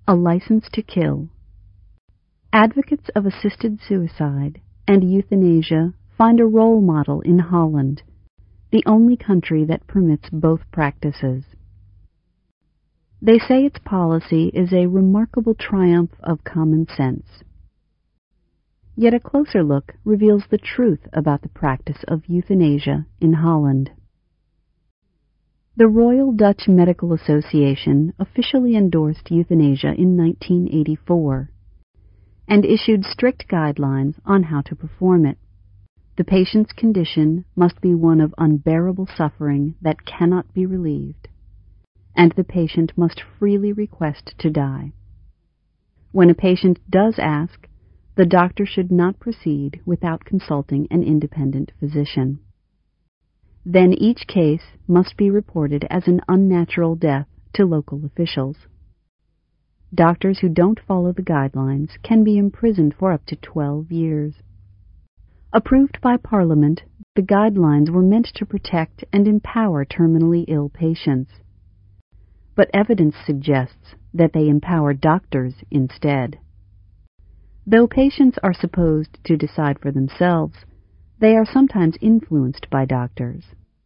A License to Kill. Advocates of assisted suicide and euthanasia find a role model in Holland, the only country that permits both practices. They say its policy is a remarkable triumph of common sense. Yet a closer look reveals the truth about the practice of euthanasia in Holland. The Royal Dutch Medical Association officially endorsed euthanasia in 1984 and issued strict guidelines on how to perform it. The patient's condition must be one of unbearable suffering that cannot be relieved, and the patient must freely request to die. When a patient does ask, the doctor should not proceed without consulting an independent physician. Then each case must be reported as an unnatural death to local officials. Doctors who don't follow the guidelines can be imprisoned for up to 12 years. Approved by Parliament, the guidelines were meant to protect and empower terminally ill patients. But evidence suggests that they empower doctors instead. Though patients are supposed to decide for themselves, they are sometimes influenced by doctors.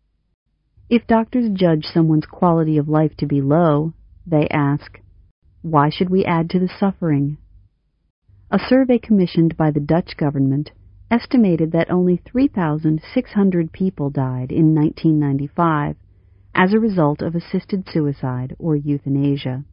If doctors judge someone's quality of life to be low, they ask, "Why should we add to the suffering?" A survey commissioned by the Dutch government estimated that only 3,600 people died in 1995 as a result of assisted suicide or euthanasia.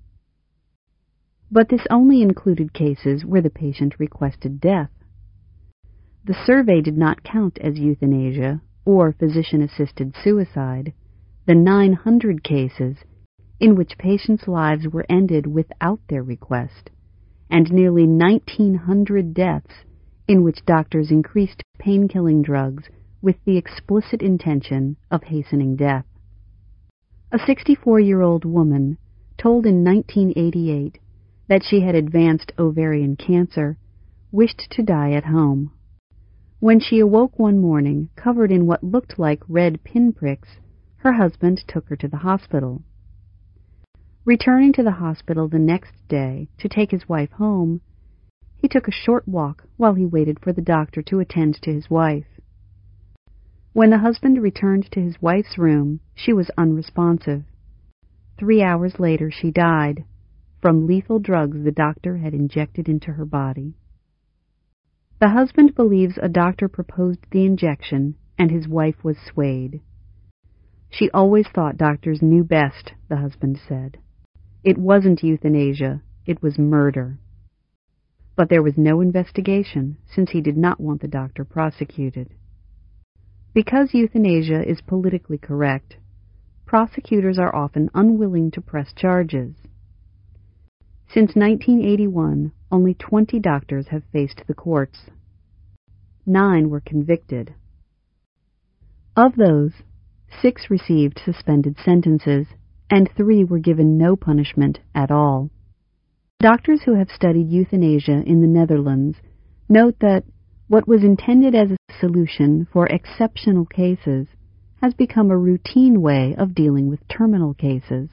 But this only included cases where the patient requested death. The survey did not count as euthanasia or physician-assisted suicide the 900 cases in which patients' lives were ended without their request, and nearly 1,900 deaths in which doctors increased pain-killing drugs with the explicit intention of hastening death. A 64-year-old woman told in 1988 that she had advanced ovarian cancer, wished to die at home. When she awoke one morning covered in what looked like red pinpricks, her husband took her to the hospital. Returning to the hospital the next day to take his wife home, he took a short walk while he waited for the doctor to attend to his wife. When the husband returned to his wife's room, she was unresponsive. 3 hours later she died, from lethal drugs the doctor had injected into her body. The husband believes a doctor proposed the injection, and his wife was swayed. She always thought doctors knew best, the husband said. It wasn't euthanasia, it was murder. But there was no investigation, since he did not want the doctor prosecuted. Because euthanasia is politically correct, prosecutors are often unwilling to press charges. Since 1981, only 20 doctors have faced the courts. 9 were convicted. Of those, 6 received suspended sentences, and 3 were given no punishment at all. Doctors who have studied euthanasia in the Netherlands note that what was intended as a solution for exceptional cases has become a routine way of dealing with terminal cases.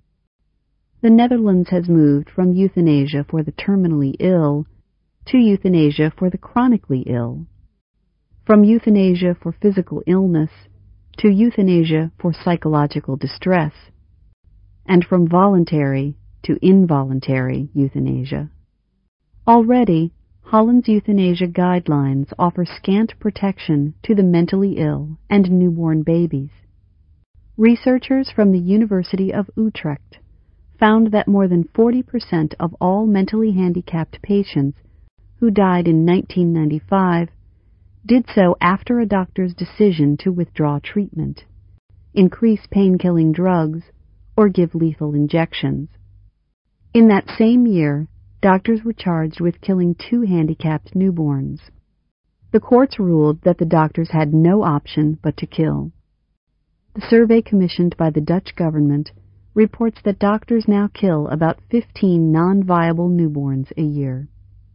The Netherlands has moved from euthanasia for the terminally ill to euthanasia for the chronically ill, from euthanasia for physical illness to euthanasia for psychological distress, and from voluntary to involuntary euthanasia. Already, Holland's euthanasia guidelines offer scant protection to the mentally ill and newborn babies. Researchers from the University of Utrecht found that more than 40% of all mentally handicapped patients who died in 1995 did so after a doctor's decision to withdraw treatment, increase pain-killing drugs, or give lethal injections. In that same year, doctors were charged with killing 2 handicapped newborns. The courts ruled that the doctors had no option but to kill. The survey commissioned by the Dutch government reports that doctors now kill about 15 non-viable newborns a year.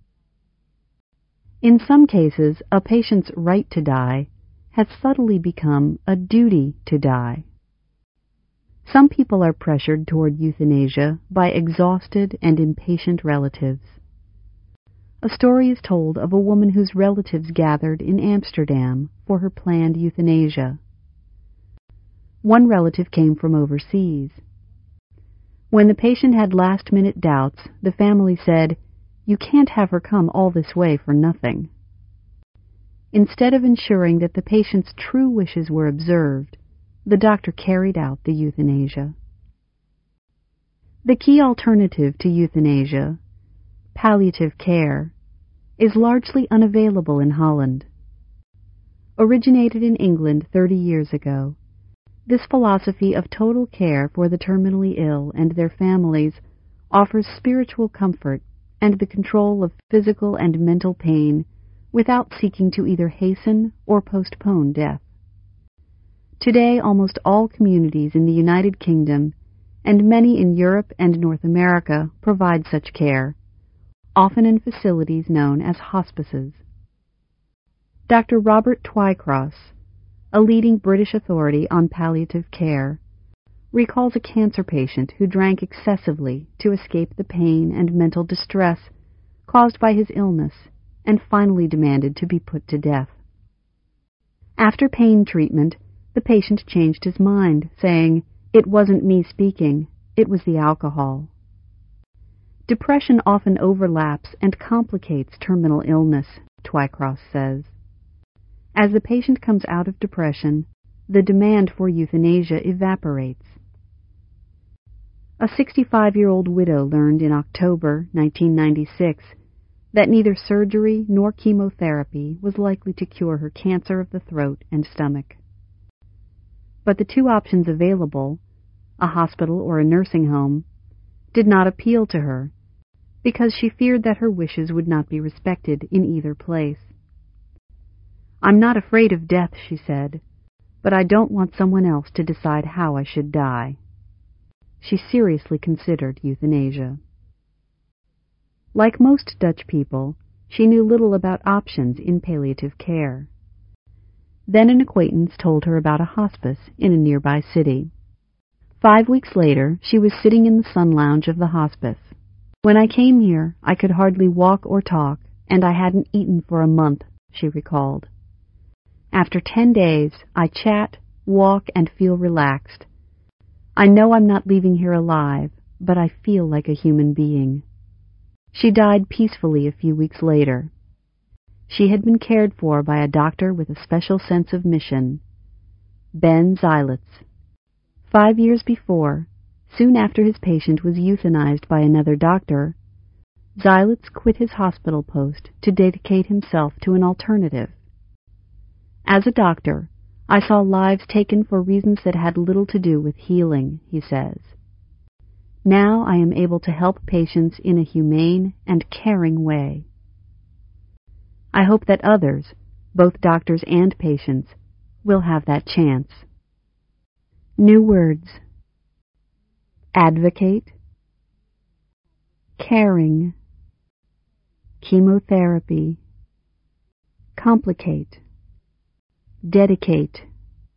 In some cases, a patient's right to die has subtly become a duty to die. Some people are pressured toward euthanasia by exhausted and impatient relatives. A story is told of a woman whose relatives gathered in Amsterdam for her planned euthanasia. One relative came from overseas. When the patient had last-minute doubts, the family said, "You can't have her come all this way for nothing." Instead of ensuring that the patient's true wishes were observed, the doctor carried out the euthanasia. The key alternative to euthanasia, palliative care, is largely unavailable in Holland. Originated in England 30 years ago, this philosophy of total care for the terminally ill and their families offers spiritual comfort and the control of physical and mental pain without seeking to either hasten or postpone death. Today, almost all communities in the United Kingdom and many in Europe and North America provide such care, often in facilities known as hospices. Dr. Robert Twycross, a leading British authority on palliative care, recalls a cancer patient who drank excessively to escape the pain and mental distress caused by his illness and finally demanded to be put to death. After pain treatment, the patient changed his mind, saying, "It wasn't me speaking, it was the alcohol." Depression often overlaps and complicates terminal illness, Twycross says. As the patient comes out of depression, the demand for euthanasia evaporates. A 65-year-old widow learned in October 1996 that neither surgery nor chemotherapy was likely to cure her cancer of the throat and stomach. But the two options available, a hospital or a nursing home, did not appeal to her because she feared that her wishes would not be respected in either place. "I'm not afraid of death," she said, "but I don't want someone else to decide how I should die." She seriously considered euthanasia. Like most Dutch people, she knew little about options in palliative care. Then an acquaintance told her about a hospice in a nearby city. 5 weeks later, she was sitting in the sun lounge of the hospice. "When I came here, I could hardly walk or talk, and I hadn't eaten for a month," she recalled. "After 10 days, I chat, walk, and feel relaxed. I know I'm not leaving here alive, but I feel like a human being." She died peacefully a few weeks later. She had been cared for by a doctor with a special sense of mission, Ben Zeilitz. 5 years before, soon after his patient was euthanized by another doctor, Zeilitz quit his hospital post to dedicate himself to an alternative. "As a doctor, I saw lives taken for reasons that had little to do with healing," he says. "Now I am able to help patients in a humane and caring way." I hope that others, both doctors and patients, will have that chance. New words: advocate, caring, chemotherapy, complicate, dedicate,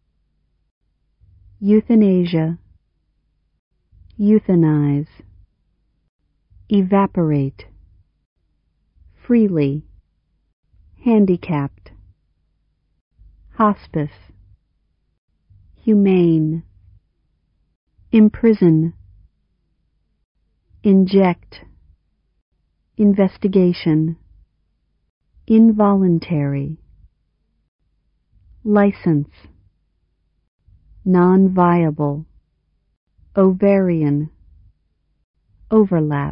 euthanasia, euthanize, evaporate, freely, handicapped, hospice, humane, imprison, inject, investigation, involuntary, license, non-viable, ovarian, overlap,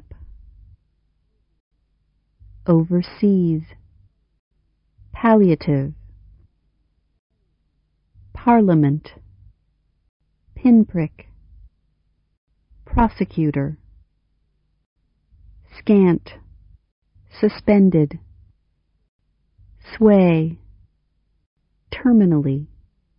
overseas, palliative, parliament, pinprick, prosecutor, scant, suspended, sway, terminally,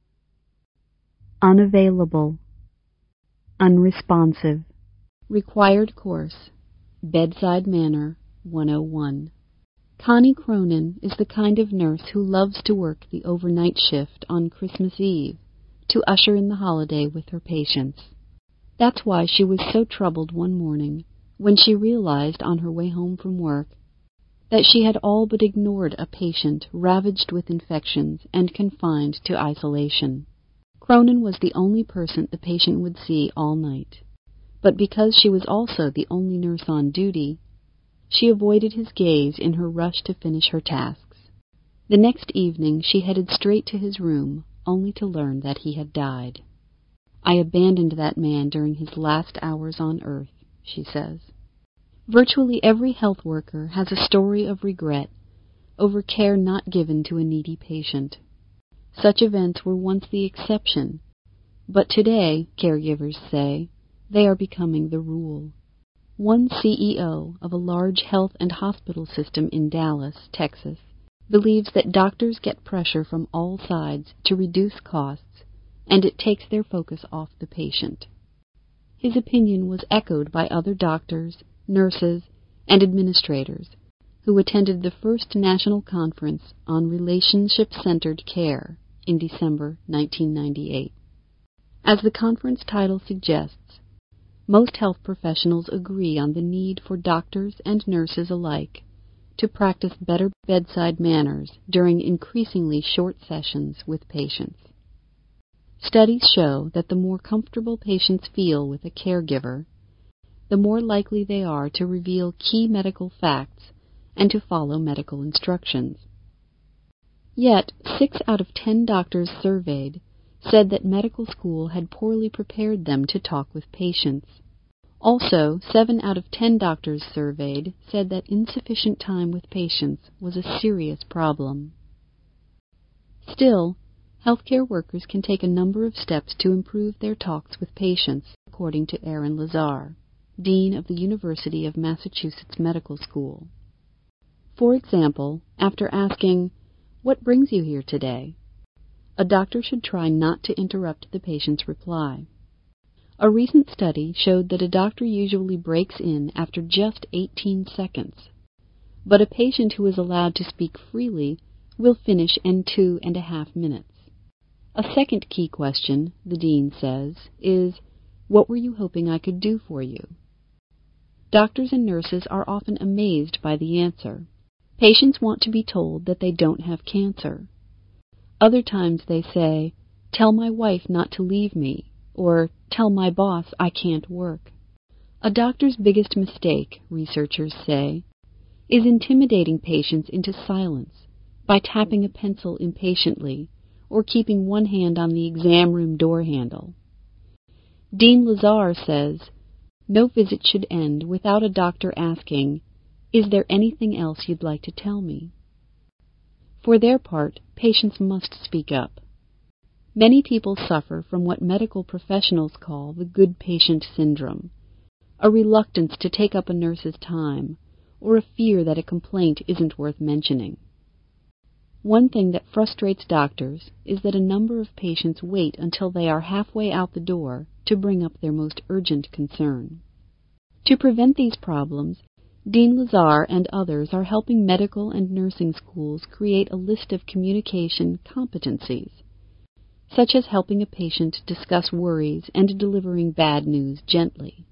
unavailable, unresponsive. Required course, Bedside Manner 101. Connie Cronin is the kind of nurse who loves to work the overnight shift on Christmas Eve to usher in the holiday with her patients. That's why she was so troubled one morning when she realized on her way home from work that she had all but ignored a patient ravaged with infections and confined to isolation. Cronin was the only person the patient would see all night, but because she was also the only nurse on duty, she avoided his gaze in her rush to finish her tasks. The next evening she headed straight to his room, only to learn that he had died. "I abandoned that man during his last hours on earth," she says. Virtually every health worker has a story of regret over care not given to a needy patient. Such events were once the exception, but today, caregivers say, they are becoming the rule. One CEO of a large health and hospital system in Dallas, Texas, believes that doctors get pressure from all sides to reduce costs, and it takes their focus off the patient. His opinion was echoed by other doctors, nurses, and administrators who attended the first National Conference on Relationship-Centered Care in December 1998. As the conference title suggests, most health professionals agree on the need for doctors and nurses alike to practice better bedside manners during increasingly short sessions with patients. Studies show that the more comfortable patients feel with a caregiver, the more likely they are to reveal key medical facts and to follow medical instructions. Yet, 6 out of 10 doctors surveyed said that medical school had poorly prepared them to talk with patients. Also, 7 out of 10 doctors surveyed said that insufficient time with patients was a serious problem. Still, healthcare workers can take a number of steps to improve their talks with patients, according to Aaron Lazar, Dean of the University of Massachusetts Medical School. For example, after asking, "What brings you here today?" a doctor should try not to interrupt the patient's reply. A recent study showed that a doctor usually breaks in after just 18 seconds, but a patient who is allowed to speak freely will finish in 2.5 minutes. A second key question, the dean says, is, "What were you hoping I could do for you?" Doctors and nurses are often amazed by the answer. Patients want to be told that they don't have cancer. Other times they say, "Tell my wife not to leave me," or "Tell my boss I can't work." A doctor's biggest mistake, researchers say, is intimidating patients into silence by tapping a pencil impatiently or keeping one hand on the exam room door handle. Dean Lazar says, no visit should end without a doctor asking, "Is there anything else you'd like to tell me?" For their part, patients must speak up. Many people suffer from what medical professionals call the good patient syndrome, a reluctance to take up a nurse's time, or a fear that a complaint isn't worth mentioning. One thing that frustrates doctors is that a number of patients wait until they are halfway out the door to bring up their most urgent concern. To prevent these problems, Dean Lazar and others are helping medical and nursing schools create a list of communication competencies, such as helping a patient discuss worries and delivering bad news gently.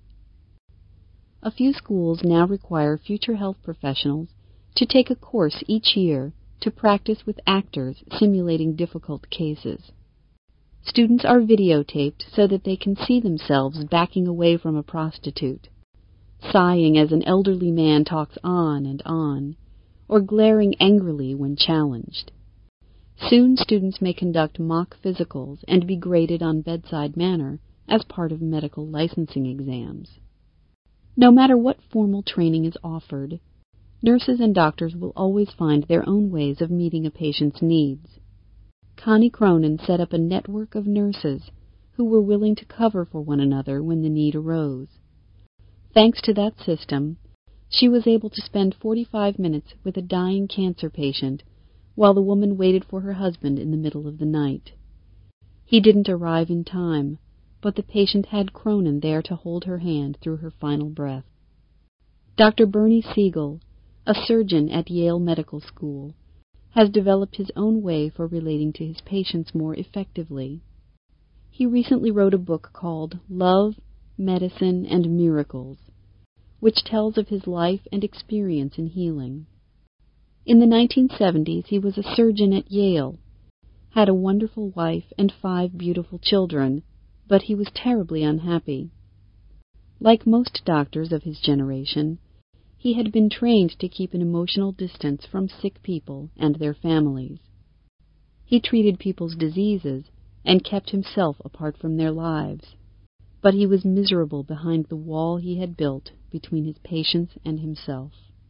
A few schools now require future health professionals to take a course each year to practice with actors simulating difficult cases. Students are videotaped so that they can see themselves backing away from a prostitute, sighing as an elderly man talks on, or glaring angrily when challenged. Soon students may conduct mock physicals and be graded on bedside manner as part of medical licensing exams. No matter what formal training is offered, nurses and doctors will always find their own ways of meeting a patient's needs. Connie Cronin set up a network of nurses who were willing to cover for one another when the need arose. Thanks to that system, she was able to spend 45 minutes with a dying cancer patient while the woman waited for her husband in the middle of the night. He didn't arrive in time, but the patient had Cronin there to hold her hand through her final breath. Dr. Bernie Siegel, a surgeon at Yale Medical School, has developed his own way for relating to his patients more effectively. He recently wrote a book called Love, Medicine, and Miracles, which tells of his life and experience in healing. In the 1970s, he was a surgeon at Yale, had a wonderful wife and 5 beautiful children, but he was terribly unhappy. Like most doctors of his generation, he had been trained to keep an emotional distance from sick people and their families. He treated people's diseases and kept himself apart from their lives, but he was miserable behind the wall he had built between his patients and himself.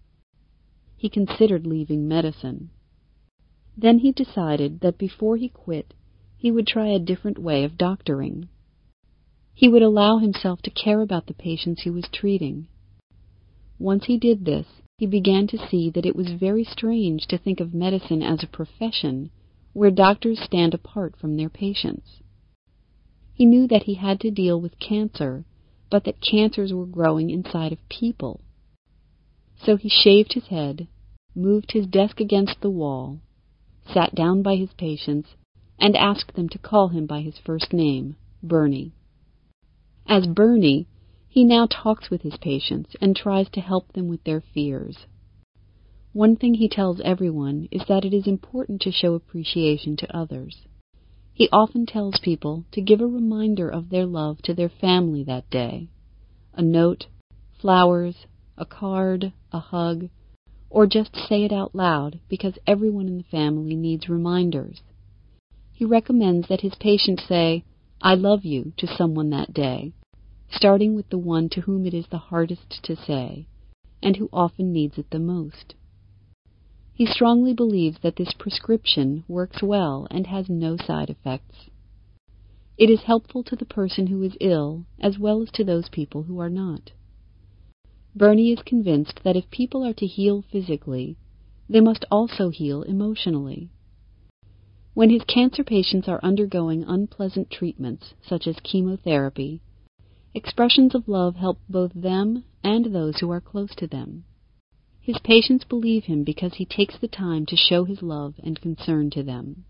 He considered leaving medicine. Then he decided that before he quit, he would try a different way of doctoring. He would allow himself to care about the patients he was treating. Once he did this, he began to see that it was very strange to think of medicine as a profession where doctors stand apart from their patients. He knew that he had to deal with cancer, but that cancers were growing inside of people. So he shaved his head, moved his desk against the wall, sat down by his patients, and asked them to call him by his first name, Bernie. As Bernie, he now talks with his patients and tries to help them with their fears. One thing he tells everyone is that it is important to show appreciation to others. He often tells people to give a reminder of their love to their family that day. A note, flowers, a card, a hug, or just say it out loud because everyone in the family needs reminders. He recommends that his patients say, "I love you" to someone that day, starting with the one to whom it is the hardest to say, and who often needs it the most. He strongly believes that this prescription works well and has no side effects. It is helpful to the person who is ill as well as to those people who are not. Bernie is convinced that if people are to heal physically, they must also heal emotionally. When his cancer patients are undergoing unpleasant treatments, such as chemotherapy, expressions of love help both them and those who are close to them. His patients believe him because he takes the time to show his love and concern to them.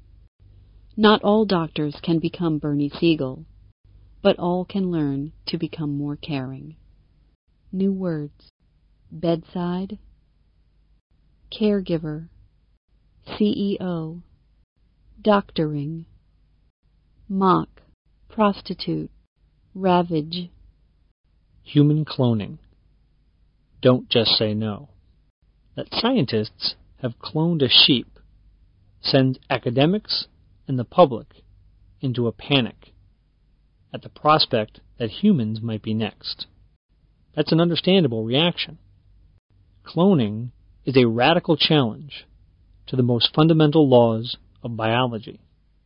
Not all doctors can become Bernie Siegel, but all can learn to become more caring. New words: bedside, caregiver, CEO, doctoring, mock, prostitute, ravage. Human cloning. Don't just say no. That scientists have cloned a sheep sends academics and the public into a panic at the prospect that humans might be next. That's an understandable reaction. Cloning is a radical challenge to the most fundamental laws of biology.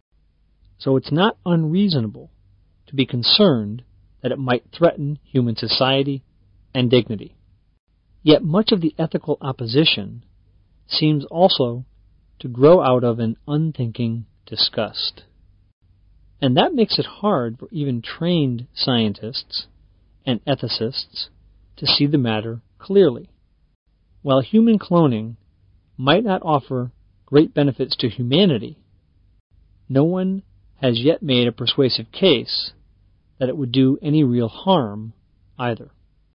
So it's not unreasonable to be concerned that it might threaten human society and dignity. Yet much of the ethical opposition seems also to grow out of an unthinking disgust. And that makes it hard for even trained scientists and ethicists to see the matter clearly. While human cloning might not offer great benefits to humanity, no one has yet made a persuasive case that it would do any real harm either.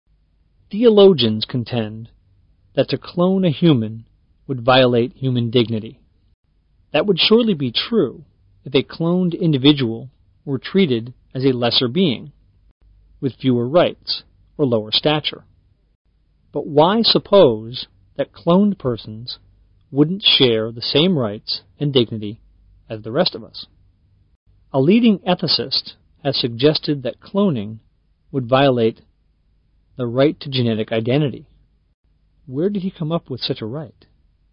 Theologians contend that to clone a human would violate human dignity. That would surely be true if a cloned individual were treated as a lesser being, with fewer rights or lower stature. But why suppose that cloned persons wouldn't share the same rights and dignity as the rest of us? A leading ethicist has suggested that cloning would violate the right to genetic identity. Where did he come up with such a right?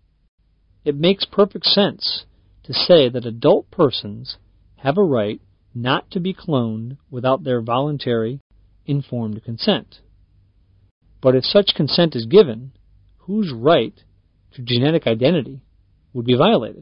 It makes perfect sense to say that adult persons have a right not to be cloned without their voluntary, informed consent. But if such consent is given, whose right to genetic identity would be violated?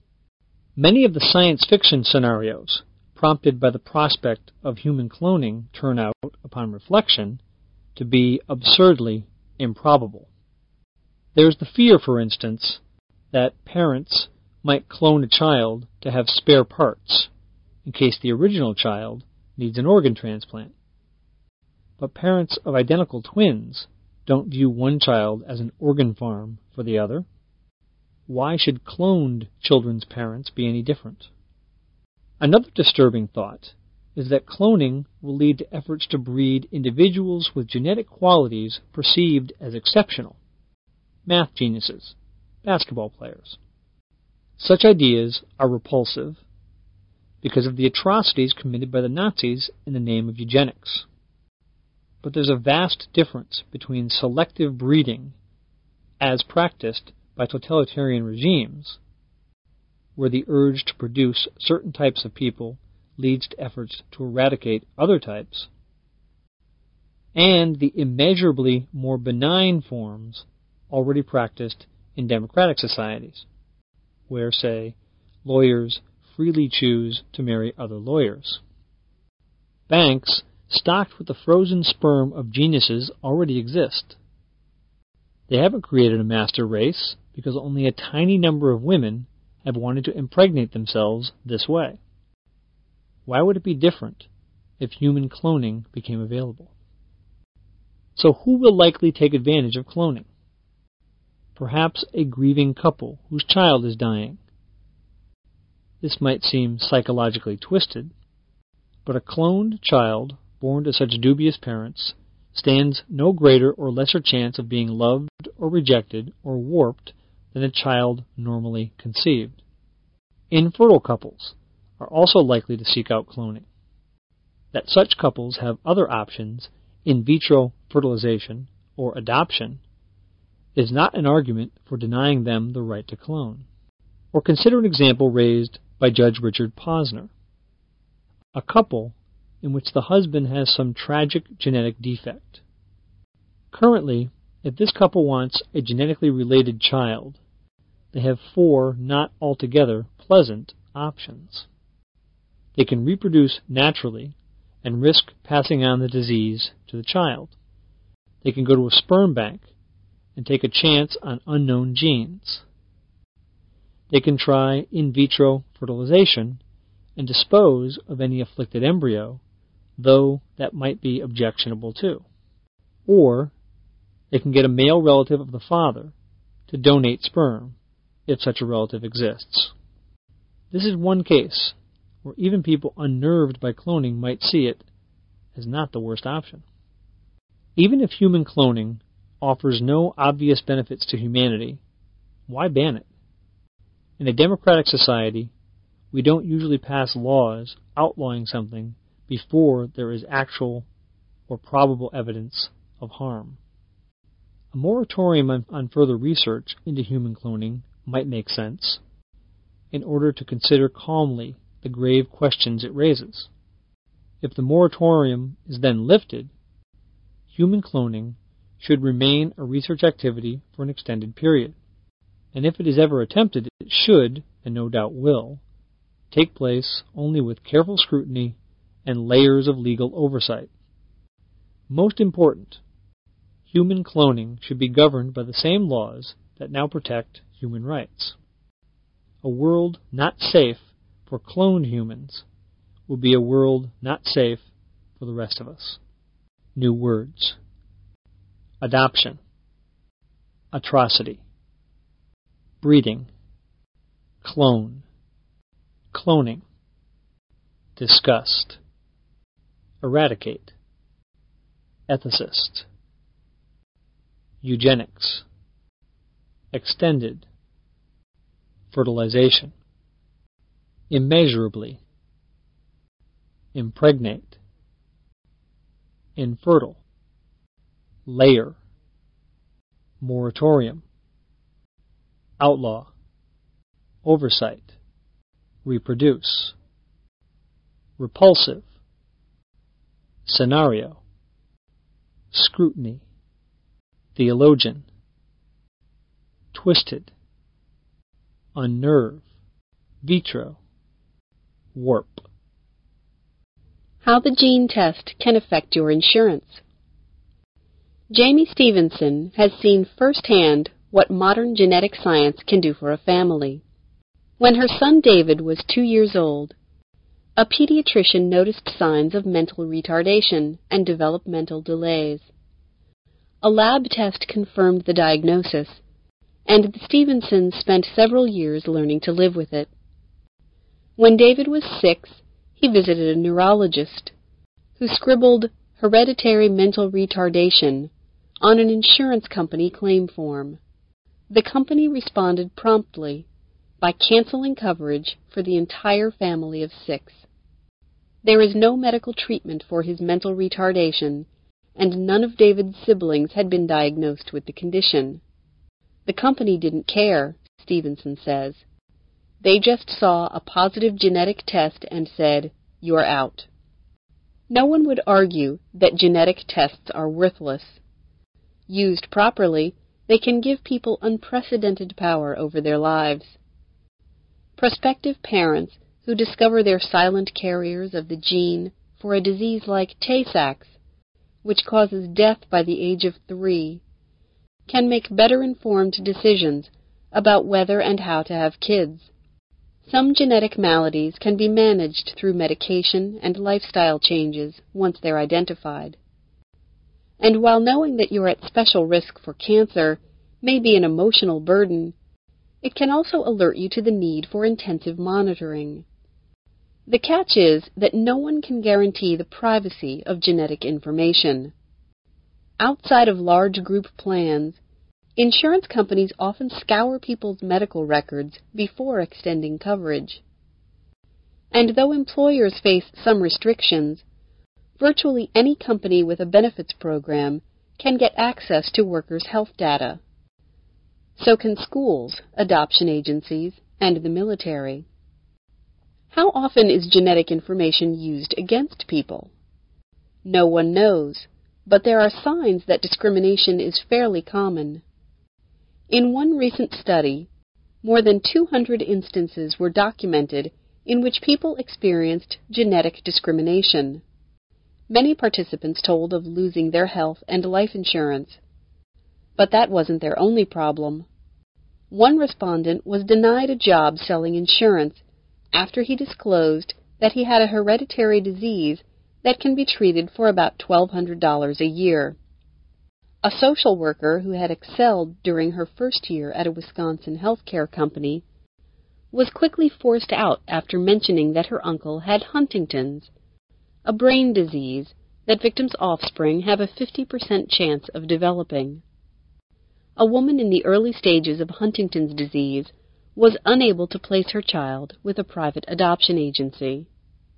Many of the science fiction scenarios prompted by the prospect of human cloning turn out, upon reflection, to be absurdly improbable. There's the fear, for instance, that parents might clone a child to have spare parts in case the original child needs an organ transplant. but parents of identical twins don't view one child as an organ farm for the other. Why should cloned children's parents be any different? Another disturbing thought is that cloning will lead to efforts to breed individuals with genetic qualities perceived as exceptional. Math geniuses, basketball players. Such ideas are repulsive because of the atrocities committed by the Nazis in the name of eugenics. But there's a vast difference between selective breeding, as practiced by totalitarian regimes, where the urge to produce certain types of people leads to efforts to eradicate other types, and the immeasurably more benign forms already practiced in democratic societies, where, say, lawyers freely choose to marry other lawyers. Banks stocked with the frozen sperm of geniuses already exist. They haven't created a master race because only a tiny number of women have wanted to impregnate themselves this way. Why would it be different if human cloning became available? So who will likely take advantage of cloning? Perhaps a grieving couple whose child is dying. This might seem psychologically twisted, but a cloned child born to such dubious parents stands no greater or lesser chance of being loved or rejected or warped than a child normally conceived. Infertile couples are also likely to seek out cloning. That such couples have other options, in vitro fertilization or adoption, is not an argument for denying them the right to clone. Or consider an example raised by Judge Richard Posner. A couple in which the husband has some tragic genetic defect. Currently, if this couple wants a genetically related child, they have 4 not altogether pleasant options. They can reproduce naturally and risk passing on the disease to the child. They can go to a sperm bank and take a chance on unknown genes. They can try in vitro fertilization and dispose of any afflicted embryo, though that might be objectionable too. Or they can get a male relative of the father to donate sperm, if such a relative exists. This is one case where even people unnerved by cloning might see it as not the worst option. Even if human cloning offers no obvious benefits to humanity, why ban it? In a democratic society, we don't usually pass laws outlawing something before there is actual or probable evidence of harm. A moratorium on further research into human cloning might make sense in order to consider calmly the grave questions it raises. If the moratorium is then lifted, human cloning should remain a research activity for an extended period. And if it is ever attempted, it should, and no doubt will, take place only with careful scrutiny and layers of legal oversight. Most important, human cloning should be governed by the same laws that now protect human rights. A world not safe for cloned humans will be a world not safe for the rest of us. New words. Adoption. Atrocity. Breeding. Clone. Cloning. Disgust. Eradicate. Ethicist. Eugenics. Extended. Fertilization. Immeasurably. Impregnate. Infertile. Layer. Moratorium. Outlaw. Oversight. Reproduce. Repulsive. Scenario. Scrutiny. Theologian. Twisted. Unnerve. Vitro. Warp. How the gene test can affect your insurance. Jamie Stevenson has seen firsthand what modern genetic science can do for a family. When her son David was 2 years old, a pediatrician noticed signs of mental retardation and developmental delays. A lab test confirmed the diagnosis, and the Stevensons spent several years learning to live with it. When David was 6, he visited a neurologist who scribbled hereditary mental retardation on an insurance company claim form. The company responded promptly by canceling coverage for the entire family of 6. There is no medical treatment for his mental retardation, and none of David's siblings had been diagnosed with the condition. The company didn't care, Stevenson says. They just saw a positive genetic test and said, "You're out." No one would argue that genetic tests are worthless. Used properly, they can give people unprecedented power over their lives. Prospective parents who discover they're silent carriers of the gene for a disease like Tay-Sachs, which causes death by the age of 3, can make better informed decisions about whether and how to have kids. Some genetic maladies can be managed through medication and lifestyle changes once they're identified. And while knowing that you're at special risk for cancer may be an emotional burden, it can also alert you to the need for intensive monitoring. The catch is that no one can guarantee the privacy of genetic information. Outside of large group plans, insurance companies often scour people's medical records before extending coverage. And though employers face some restrictions, virtually any company with a benefits program can get access to workers' health data. So can schools, adoption agencies, and the military. How often is genetic information used against people? No one knows, but there are signs that discrimination is fairly common. In one recent study, more than 200 instances were documented in which people experienced genetic discrimination. Many participants told of losing their health and life insurance. But that wasn't their only problem. One respondent was denied a job selling insurance after he disclosed that he had a hereditary disease that can be treated for about $1,200 a year. A social worker who had excelled during her first year at a Wisconsin healthcare company was quickly forced out after mentioning that her uncle had Huntington's, a brain disease that victims' offspring have a 50% chance of developing. A woman in the early stages of Huntington's disease was unable to place her child with a private adoption agency.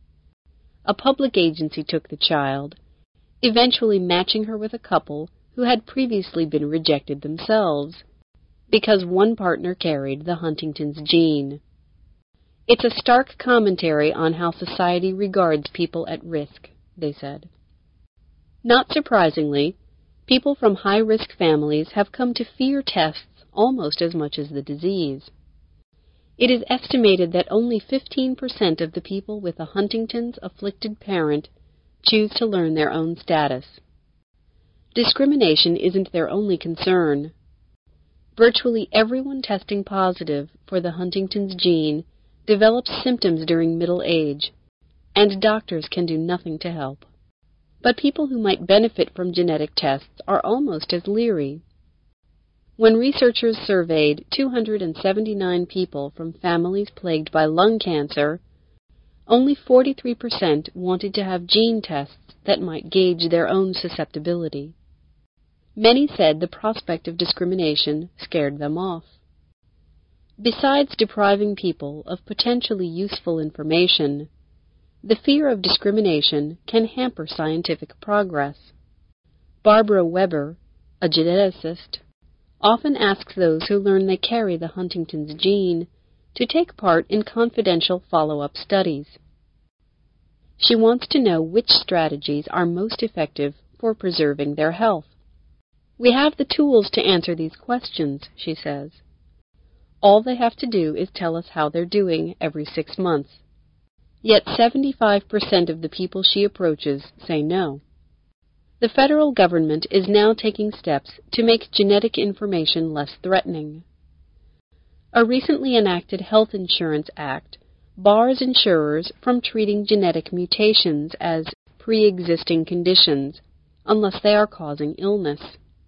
A public agency took the child, eventually matching her with a couple who had previously been rejected themselves, because one partner carried the Huntington's gene. It's a stark commentary on how society regards people at risk, they said. Not surprisingly, people from high-risk families have come to fear tests almost as much as the disease. It is estimated that only 15% of the people with a Huntington's afflicted parent choose to learn their own status. Discrimination isn't their only concern. Virtually everyone testing positive for the Huntington's gene develops symptoms during middle age, and doctors can do nothing to help. But people who might benefit from genetic tests are almost as leery. When researchers surveyed 279 people from families plagued by lung cancer, only 43% wanted to have gene tests that might gauge their own susceptibility. Many said the prospect of discrimination scared them off. Besides depriving people of potentially useful information, the fear of discrimination can hamper scientific progress. Barbara Weber, a geneticist, often asks those who learn they carry the Huntington's gene to take part in confidential follow-up studies. She wants to know which strategies are most effective for preserving their health. We have the tools to answer these questions, she says. All they have to do is tell us how they're doing every 6 months. Yet 75% of the people she approaches say no. The federal government is now taking steps to make genetic information less threatening. A recently enacted Health Insurance Act bars insurers from treating genetic mutations as pre-existing conditions unless they are causing illness.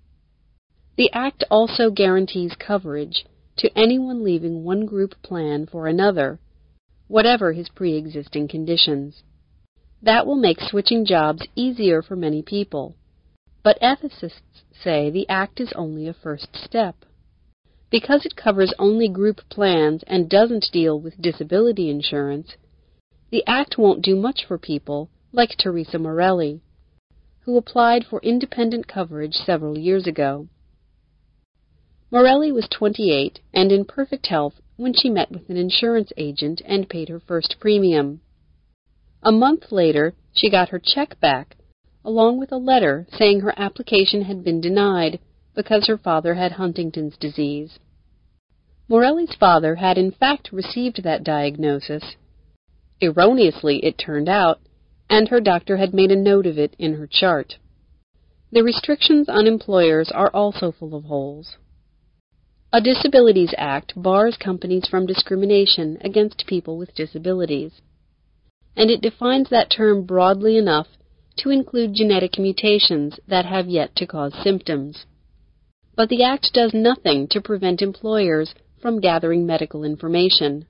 The Act also guarantees coverage to anyone leaving one group plan for another, whatever his pre-existing conditions. That will make switching jobs easier for many people, but ethicists say the Act is only a first step. Because it covers only group plans and doesn't deal with disability insurance, the Act won't do much for people like Teresa Morelli, who applied for independent coverage several years ago. Morelli was 28 and in perfect health when she met with an insurance agent and paid her first premium. A month later, she got her check back, along with a letter saying her application had been denied because her father had Huntington's disease. Morelli's father had in fact received that diagnosis. Erroneously, it turned out, and her doctor had made a note of it in her chart. The restrictions on employers are also full of holes. A Disabilities Act bars companies from discrimination against people with disabilities, and it defines that term broadly enough to include genetic mutations that have yet to cause symptoms. But the Act does nothing to prevent employers from gathering medical information.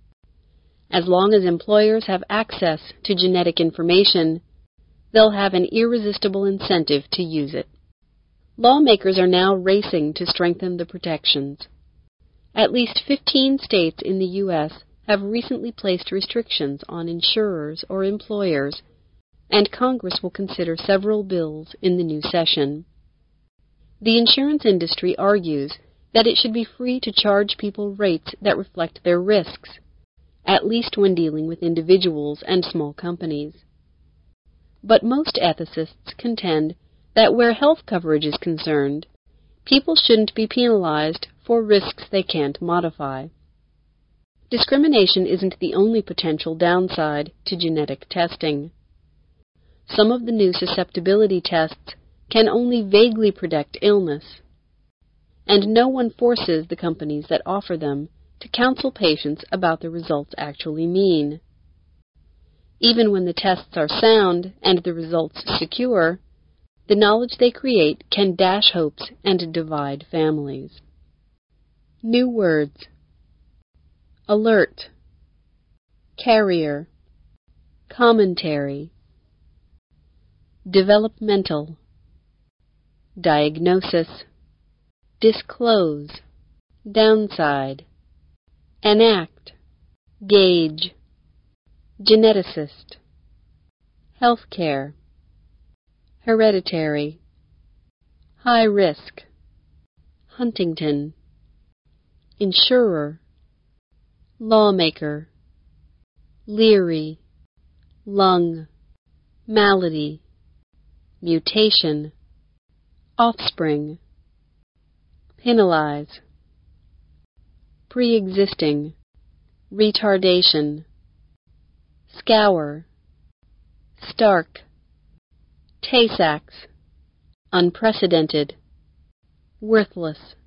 As long as employers have access to genetic information, they'll have an irresistible incentive to use it. Lawmakers are now racing to strengthen the protections. At least 15 states in the U.S. have recently placed restrictions on insurers or employers, and Congress will consider several bills in the new session. The insurance industry argues that it should be free to charge people rates that reflect their risks, at least when dealing with individuals and small companies. But most ethicists contend that where health coverage is concerned, people shouldn't be penalized for risks they can't modify. Discrimination isn't the only potential downside to genetic testing. Some of the new susceptibility tests can only vaguely predict illness, and no one forces the companies that offer them to counsel patients about the results actually mean. Even when the tests are sound and the results secure, the knowledge they create can dash hopes and divide families. New words: alert, carrier, commentary, developmental, diagnosis, disclose, downside, enact, gauge, geneticist, healthcare, hereditary, high risk, Huntington, insurer, lawmaker, leery, lung, malady, mutation, offspring, penalize, pre-existing, retardation, scour, stark, Tay-Sachs, unprecedented, worthless,